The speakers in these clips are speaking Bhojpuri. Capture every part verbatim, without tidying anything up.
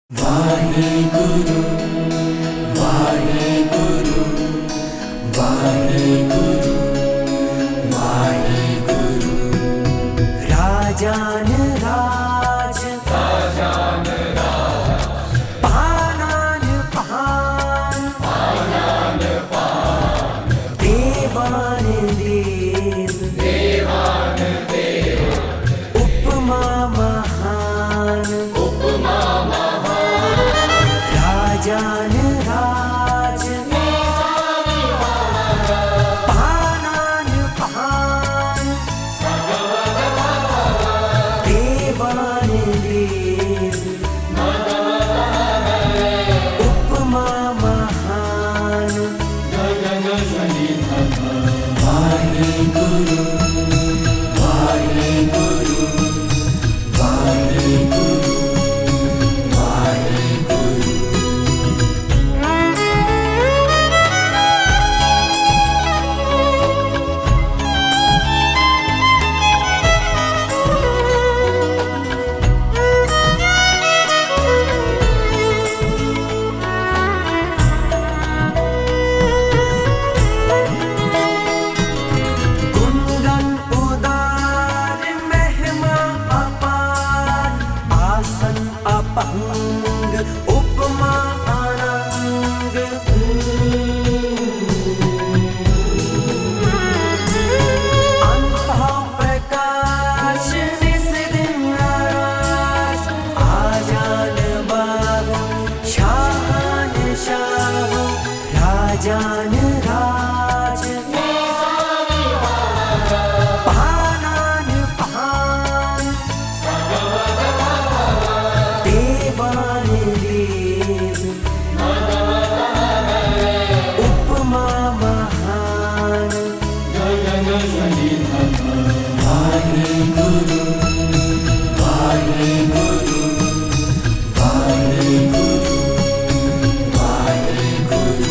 वाहेगुरु वाहेगुरु वाहेगुरु वाहेगुरु राजान राज राजान राज पानान पान पानान पान देवान देव देवान देव उपमा महान उपमा राजान राज पानान पान देवान देव उपमा महान वाहेगुरु वाहेगुरु वाहेगुरु अपंग उपमा आनंग अनुभव प्रकाश निस्दिन राज आजान बाबू शान शाह राजान राज पानान पान देवान देव उपमा महान वाहेगुरु वाहेगुरु वाहेगुरु वाहेगुरु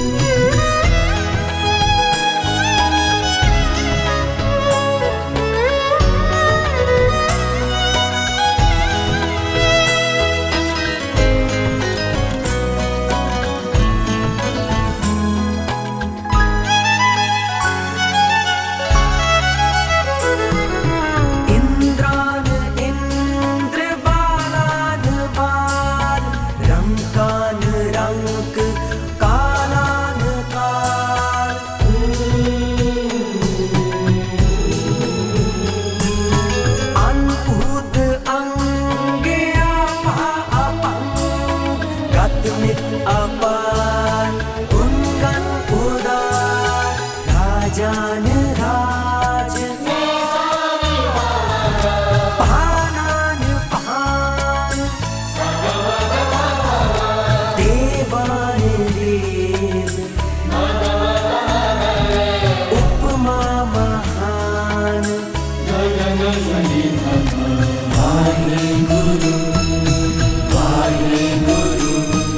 अपार उन्गन उदार राजान राज पानान पान देवान देव उपमा महान वाहेगुरु वाहेगुरु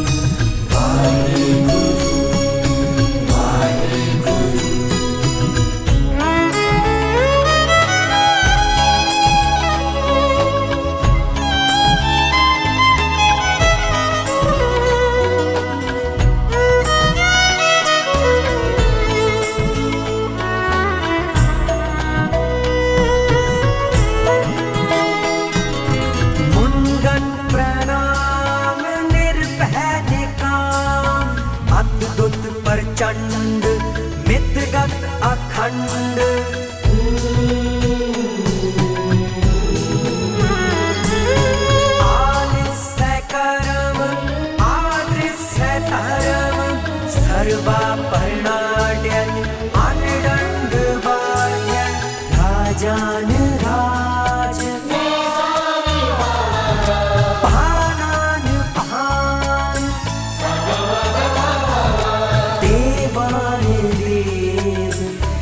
प्रचंड मितगत अखंड आलिस्य करम आदृश्य धर्म सर्वा परणाड्य अनडंड बाह्य राजान राज पानान पान देवान देव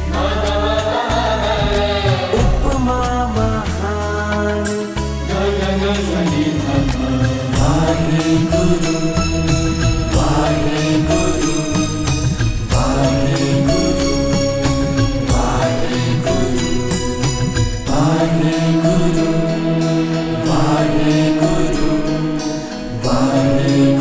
उपमा महान वाहेगुरु वाहेगुरु वाहेगुरु वाहेगुरु वाहेगुरु वाहेगुरु वाहे